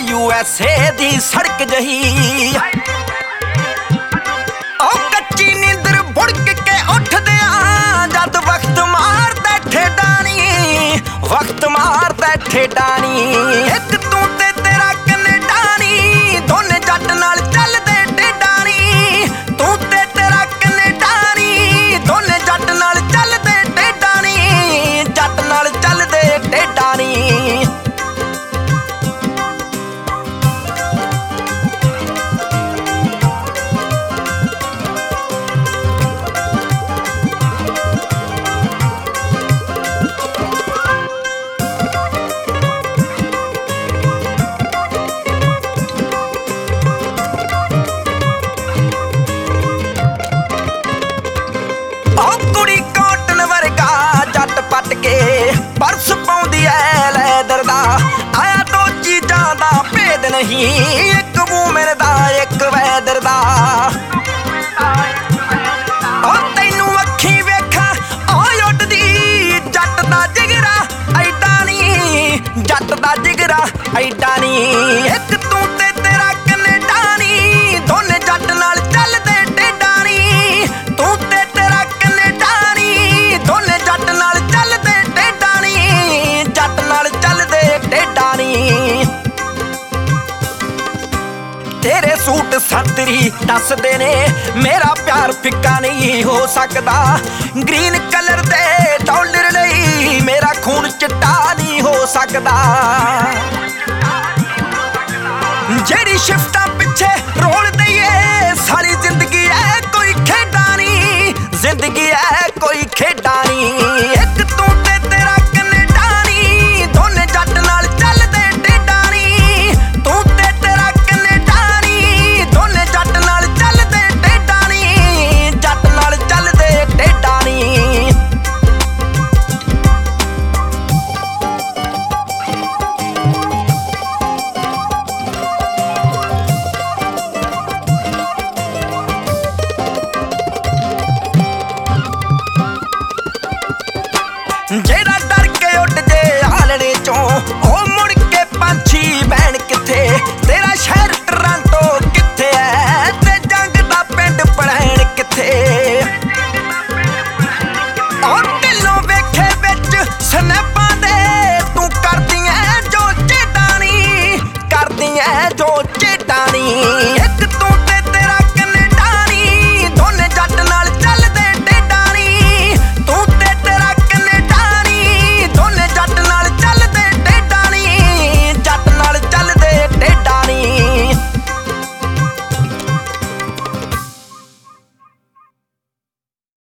USA दी सड़क जही ओ कच्ची नींदर बुड़क के उठदे जद वक्त मारदा ठेडानी वक्त मारदा ठेडानी एक तू ते तेरा कनेडानी दोने जट नाल चलदे टेडानी तू ते तेरा कनेडानी दोने जट नाल चलदे टेडानी जट नाल चलदे टेडानी पट के परस पाउंदी ऐ लैदर दा आया दो चीजां दा भेद नहीं एक मूमिन दा एक वैदर दा ओ तैनू अखी वेखा ओ उड्डदी जट दा जिगरा ऐडा नी जट दा जिगरा ऐडा नी एक तू ते तेरा कनेडा नी दोने जट नाल चलदे टेडा नी तू ते तेरा कनेडा नी दोने जट नाल तेरे सूट संतरी दसदे ने मेरा प्यार फिक्का नहीं हो सकता ग्रीन कलर दे डॉलर लई मेरा खून चिट्टा नहीं हो सकता जेड़ी शिफ्टां पिछे रोल दईए सारी जिंदगी है कोई खेडा नहीं जिंदगी है कोई खेडा नहीं एक तू ते तेरा कनेडा नी दोने जट नाल चलदे टेडा नी तू ते तेरा कनेडा नी दोने जट नाल चलदे टेडा नी जट नाल चलदे टेडा नी जेड़ा डर के उड़ जे आलड़े चों ओ मुड़ के पंछी बैण किथे तेरा शहर टोरंटो किथे है ते जंग दा पिंड पढ़ैण किथे और ढिल्लों वेखे विच स्नैपां दे तू करदी ऐ जो चेडानी करदी ऐ जो चेडानी